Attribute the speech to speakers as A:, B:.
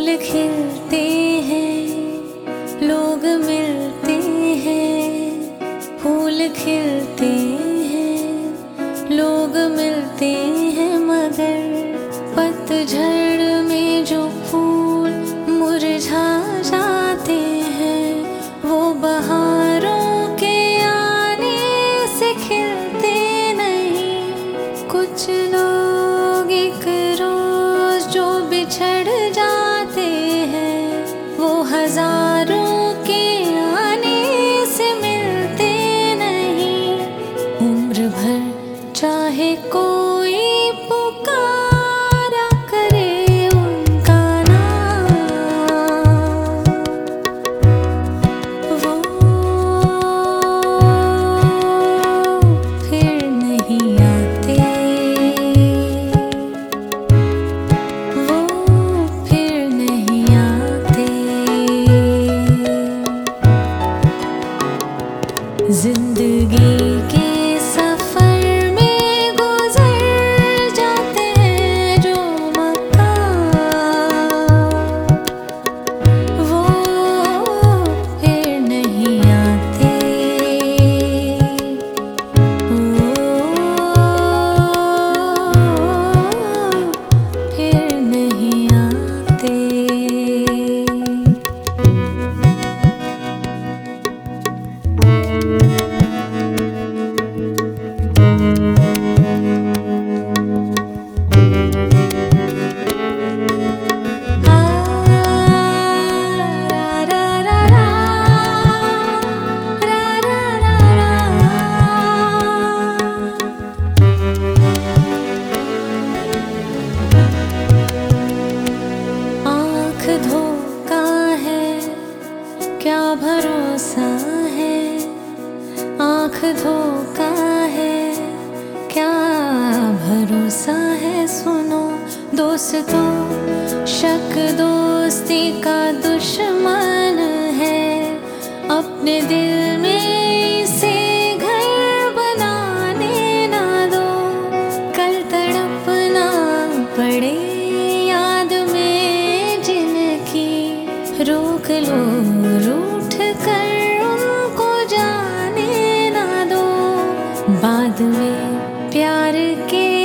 A: फूल खिलते हैं, लोग मिलते हैं। फूल खिलते हैं, लोग मिलते हैं, मगर पतझड़ में जो फूल मुरझा जाते हैं, वो बहारों के आने से खिलते नहीं। कुछ लोग एक रोज जो बिछड़ जाते हैं, वो हजारों के आने से मिलते नहीं। उम्र भर चाहे कोई पुकारा करे उनका नाम, वो फिर नहीं आते, वो फिर नहीं आते। जिंदगी के सफर में गुजर जाते हैं जो मकाम, वो फिर नहीं आते, वो फिर नहीं आते। आँख धोखा है, क्या भरोसा है। आँख धोखा है, क्या भरोसा है। सुनो दोस्तों, शक दोस्ती का दुश्मन है। अपने दिल में इसे घर बनाने ना दो, कल तड़पना पड़े याद में जिनकी। रोक लो रूठ कर उनको जाने ना दो, बाद में प्यार के